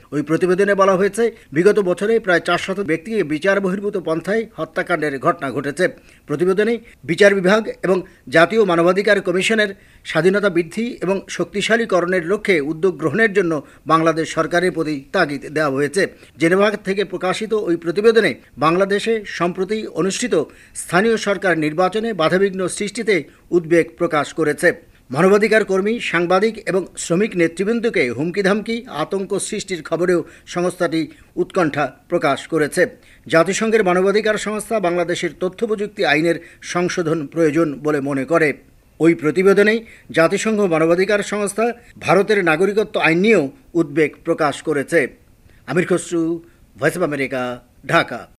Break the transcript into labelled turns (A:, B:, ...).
A: ওই প্রতিবেদনে বলা হয়েছে, বিগত বছরে প্রায় 400 ব্যক্তিকে বিচার বহির্ভূত পন্থায় হত্যাকাণ্ডের ঘটনা ঘটেছে। প্রতিবেদনে বিচার বিভাগ এবং জাতীয় মানবাধিকার কমিশনের স্বাধীনতা বৃদ্ধি এবং শক্তিশালীকরণের লক্ষ্যে উদ্যোগ গ্রহণের জন্য বাংলাদেশ সরকারের প্রতি তাগিদ দেওয়া হয়েছে। জেনেভা থেকে প্রকাশিত ওই প্রতিবেদনে বাংলাদেশে সম্প্রতি অনুষ্ঠিত স্থানীয় সরকার নির্বাচনে বাধাবিঘ্ন সৃষ্টিতে উদ্বেগ প্রকাশ করেছে। মানবাধিকার কর্মী, সাংবাদিক এবং শ্রমিক নেতৃবৃন্দকে হুমকি-ধামকি, আতঙ্ক সৃষ্টির খবরেও সংস্থাটি উৎকণ্ঠা প্রকাশ করেছে। জাতিসংঘের মানবাধিকার সংস্থা বাংলাদেশের তথ্য প্রযুক্তি আইনের সংশোধন প্রয়োজন বলে মনে করে। ওই প্রতিবেদনেই জাতিসংঘ মানবাধিকার সংস্থা ভারতের নাগরিকত্ব আইন নিয়েও উদ্বেগ প্রকাশ করেছে। Amir Khasru, voice of America, Dhaka.